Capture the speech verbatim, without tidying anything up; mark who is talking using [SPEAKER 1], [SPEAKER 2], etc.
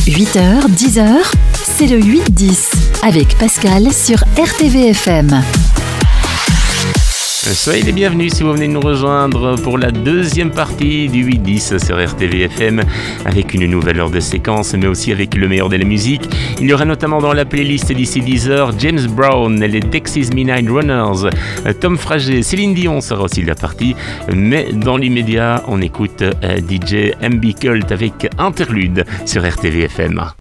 [SPEAKER 1] huit heures, dix heures, c'est le huit dix avec Pascal sur R T V F M.
[SPEAKER 2] Soyez les bienvenus si vous venez de nous rejoindre pour la deuxième partie du huit dix sur R T V F M avec une nouvelle heure de séquence mais aussi avec le meilleur de la musique. Il y aura notamment dans la playlist d'ici dix heures James Brown, les Texas Midnight Runners, Tom Frager, Céline Dion sera aussi de la partie, mais dans l'immédiat on écoute D J M B Cult avec Interlude sur R T V F M.